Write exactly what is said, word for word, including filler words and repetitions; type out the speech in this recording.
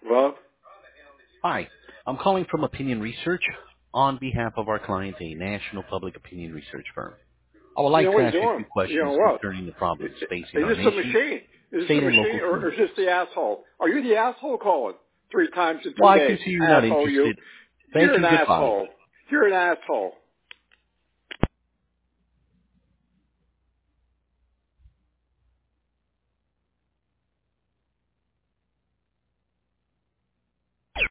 Well, Hi, I'm calling from Opinion Research on behalf of our client, a national public opinion research firm. I would you like know to what you're ask you a few doing? You questions know what? concerning the I- problems i- facing Is our this the nation, machine? Is this the state, and machine, local or, or is communities. this the asshole? Are you the asshole calling three times in Well, two I can days? see you're not Asshole, you. interested. You're Thank an you. Goodbye. asshole. You're an asshole.